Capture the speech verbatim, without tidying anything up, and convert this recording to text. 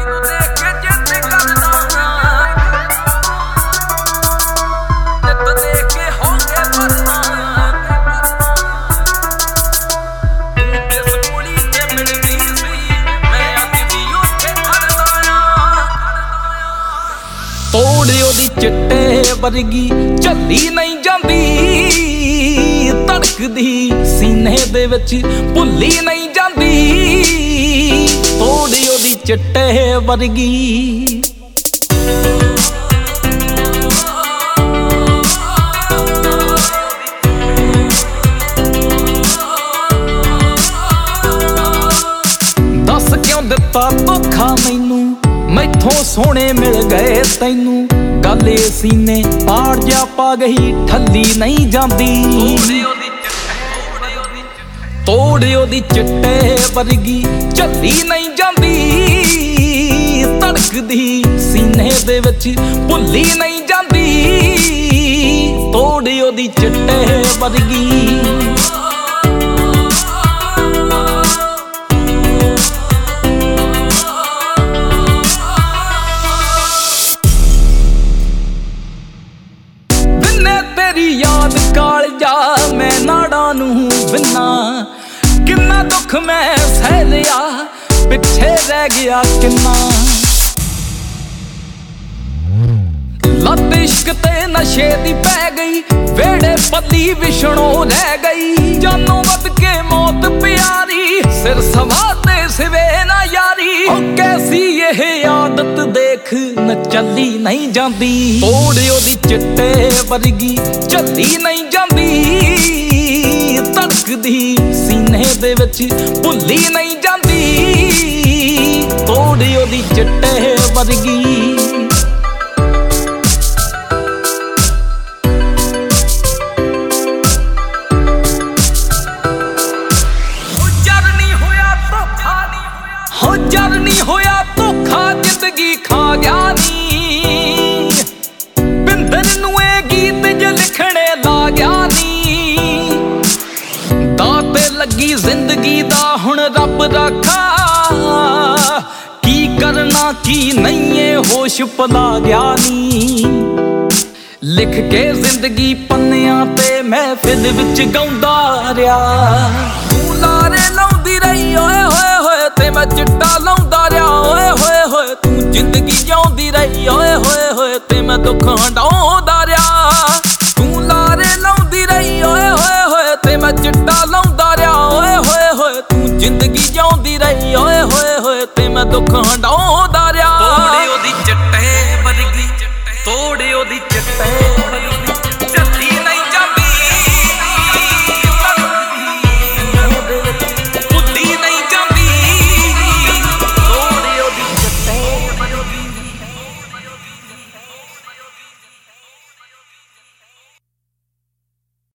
ਤੋੜਿਓ ਦੀ ਚਿੱਟੇ ਵਰਗੀ ਝੱਲੀ ਨਹੀਂ ਜਾਂਦੀ, ਧੜਕਦੀ ਸੀਨੇ ਦੇ ਵਿੱਚ ਭੁੱਲੀ ਨਹੀਂ ਜਾਂਦੀ। ਤੋੜਿਓ ਦੀ ਚਿੱਟੇ ਵਰਗੀ ਦੱਸ ਕਿਉਂ ਦਿੱਤਾ ਧੋਖਾ ਮੈਨੂੰ, ਮੈਥੋਂ ਸੋਹਣੇ ਮਿਲ ਗਏ ਤੈਨੂੰ। ਗੱਲ ਏ ਸੀਨੇ ਪਾੜ ਜਾ ਪਾ ਗਈ, ਠੱਲੀ ਨਹੀਂ ਜਾਂਦੀ। ਤੋੜਿਓ ਦੀ ਚਿੱਟੇ ਵਰਗੀ ਝੱਲੀ ਨਹੀਂ ਜਾਂਦੀ, ਧੜਕਦੀ ਸੀਨੇ ਦੇ ਵਿੱਚ ਭੁੱਲੀ ਨਹੀਂ ਜਾਂਦੀ। ਤੋੜਿਓ ਦੀ ਚਿੱਟੇ ਵਰਗੀ ਤੇਰੀ ਯਾਦ ਕਾਲਜਾ ਮੈਂ ਨਾੜਾਂ ਨੂੰ ਵਿੰਨਾ। ਕਿੰਨਾ ਦੁੱਖ ਮੈਂ ਸਹਿ ਲਿਆ, ਪਿੱਛੇ ਰਹਿ ਗਿਆ ਕਿੰਨਾ। ਲੱਤ ਇਸ਼ਕ ਤੇ ਨਸ਼ੇ ਦੀ ਪੈ ਗਈ, ਵੇੜੇ ਪੱਲੀ ਵਿਛੜੋਂ ਰਹਿ ਗਈ। ਜਾਨੋਂ ਵੱਧ ਕੇ ਮੌਤ ਪਿਆਰੀ, ਸਿਰ ਸਵਾ ਤੇ ਸਿਵੇ ਨਾ ਯਾਰੀ। ਉਹ ਕੈਸੀ ਇਹ ਆਦਤ ਦੇਖ ਨਚੱਲੀ ਨਹੀਂ ਜਾਂਦੀ। ਤੋੜਿਓ ਦੀ ਚਿੱਟੇ ਵਰਗੀ ਝੱਲੀ ਨਹੀਂ ਜਾਂਦੀ, ਧੜਕਦੀ ਸੀਨੇ ਦੇ ਵਿੱਚ ਭੁੱਲੀ ਨਹੀਂ ਜਾਂਦੀ। ਤੋੜਿਓ ਦੀ ਚਿੱਟੇ ਵਰਗੀ ਹੋ ਜਰ ਨੀ ਹੋਇਆ ਧੋਖਾ, ਜ਼ਿੰਦਗੀ ਖਾ ਗਿਆ ਨੀ। ਬਿੰਦਰ ਨੂੰ ਇਹ ਗੀਤ ਜ ਲਿਖਣੇ ਲਾ ਗਿਆ ਨੀ। ਦਾਅ ਤੇ ਲੱਗੀ ਜ਼ਿੰਦਗੀ ਦਾ ਹੁਣ ਰੱਬ ਰਾਖਾ, ਕੀ ਕਰਨਾ ਕੀ ਨਹੀਂ ਏ ਹੋਸ਼ ਭੁਲਾ ਗਿਆ ਨੀ। ਲਿਖ ਕੇ ਜ਼ਿੰਦਗੀ ਪੰਨਿਆਂ ਤੇ ਮਹਿਫਿਲ ਵਿੱਚ ਗਾਉਂਦਾ ਰਿਹਾ। ਤੂੰ ਲਾਰੇ ਲਾਉਂਦੀ ਰਹੀ ਓਏ ਹੋਏ ਹੋਏ ਤੇ ਮੈਂ ਚਿੱਟਾ ਲਾਉਂਦਾ ਰਿਹਾ। ਓਏ ਹੋਏ ਹੋਏ ਤੂੰ ਜ਼ਿੰਦਗੀ ਜਿਉਂਦੀ ਰਹੀ, ਓਏ ਹੋਏ ਹੋਏ ਤੇ ਮੈਂ ਦੁੱਖ ਹੰਢਾਉਂਦਾ ਰਿਹਾ। ਤੂੰ ਲਾਰੇ ਲਾਉਂਦੀ ਰਹੀ ਓਏ ਹੋਏ ਹੋਏ ਤੇ ਮੈਂ ਚਿੱਟਾ ਲਾਉਂਦਾ ਰਿਹਾ। ਓਏ ਹੋਏ ਹੋਏ ਤੂੰ ਜ਼ਿੰਦਗੀ ਜਿਉਂਦੀ ਰਹੀ, ਓਏ ਹੋਏ ਹੋਏ ਤੇ ਮੈਂ ਦੁੱਖ ਹੰਢਾਉਂਦਾ